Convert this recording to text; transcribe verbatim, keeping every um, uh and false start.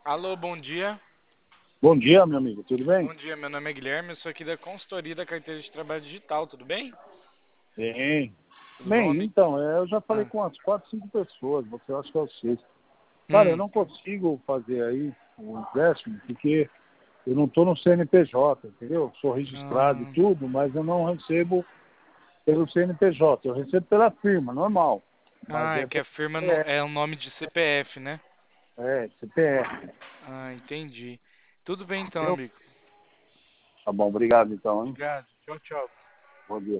Alô, bom dia. Bom dia, meu amigo, tudo bem? Bom dia, meu nome é Guilherme, eu sou aqui da consultoria da carteira de trabalho digital, tudo bem? Bem. Tudo bom, Bem, amigo? então, é, eu já falei Ah. com umas quatro, cinco pessoas, você acha que é o sexto. Cara, eu Hum. não consigo fazer aí o empréstimo porque eu não estou no C N P J, entendeu? Sou registrado e Ah. tudo, mas eu não recebo pelo C N P J, eu recebo pela firma, normal. Mas Ah, é é que pelo a firma não, C P F, é o nome de C P F, né? é, C P F, Ah, entendi. Tudo bem então, entendeu? amigo. Tá bom, obrigado então, hein? Obrigado. Tchau, tchau. Bom dia.